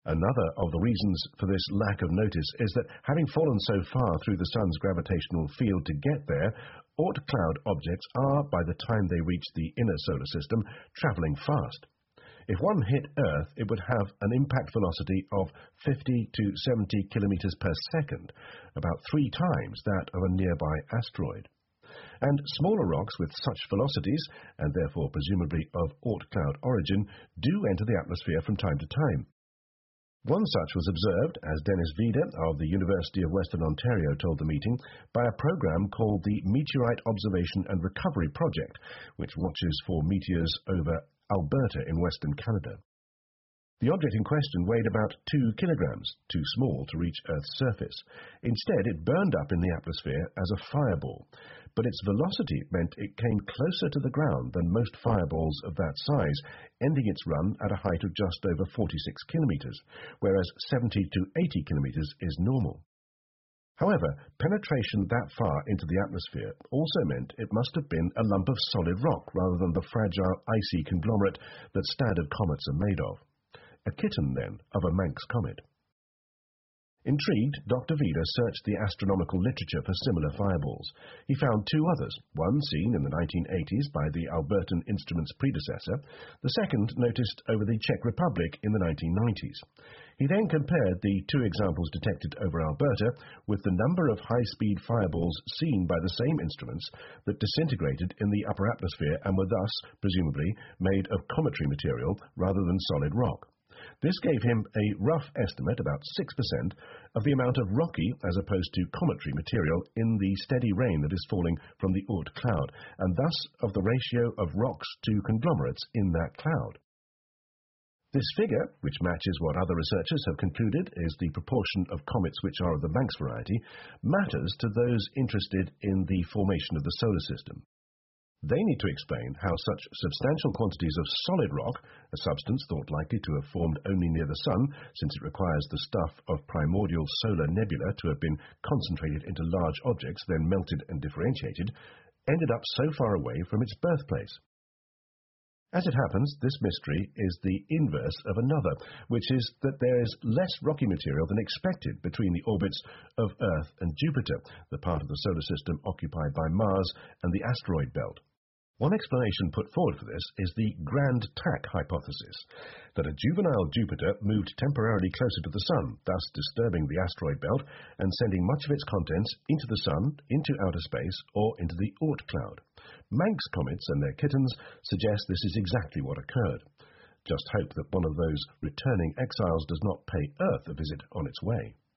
Another of the reasons for this lack of notice is that having fallen so far through the Sun's gravitational field to get there, Oort cloud objects are, by the time they reach the inner solar system, travelling fast. If one hit Earth, it would have an impact velocity of 50 to 70 kilometers per second, about 3 times that of a nearby asteroid. And smaller rocks with such velocities, and therefore presumably of Oort cloud origin, do enter the atmosphere from time to time. One such was observed, as Dennis Vida of the University of Western Ontario told the meeting, by a program called the Meteorite Observation and Recovery Project, which watches for meteors over Alberta in Western Canada. The object in question weighed about 2 kilograms, too small to reach Earth's surface. Instead, it burned up in the atmosphere as a fireball, but its velocity meant it came closer to the ground than most fireballs of that size, ending its run at a height of just over 46 kilometers, whereas 70 to 80 kilometers is normal. However, penetration that far into the atmosphere also meant it must have been a lump of solid rock rather than the fragile icy conglomerate that standard comets are made of. A kitten, then, of a Manx comet. Intrigued, Dr. Vida searched the astronomical literature for similar fireballs. He found 2 others, one seen in the 1980s by the Albertan instrument's predecessor, the second noticed over the Czech Republic in the 1990s. He then compared the 2 examples detected over Alberta with the number of high-speed fireballs seen by the same instruments that disintegrated in the upper atmosphere and were thus, presumably, made of cometary material rather than solid rock. This gave him a rough estimate, about 6%, of the amount of rocky as opposed to cometary material in the steady rain that is falling from the Oort cloud, and thus of the ratio of rocks to conglomerates in that cloud. This figure, which matches what other researchers have concluded is the proportion of comets which are of the Manx variety, matters to those interested in the formation of the solar system. They need to explain how such substantial quantities of solid rock, a substance thought likely to have formed only near the Sun, since it requires the stuff of primordial solar nebula to have been concentrated into large objects, then melted and differentiated, ended up so far away from its birthplace. As it happens, this mystery is the inverse of another, which is that there is less rocky material than expected between the orbits of Earth and Jupiter, the part of the solar system occupied by Mars and the asteroid belt. One explanation put forward for this is the Grand Tack hypothesis, that a juvenile Jupiter moved temporarily closer to the Sun, thus disturbing the asteroid belt and sending much of its contents into the Sun, into outer space, or into the Oort cloud. Manx comets and their kittens suggest this is exactly what occurred. Just hope that one of those returning exiles does not pay Earth a visit on its way.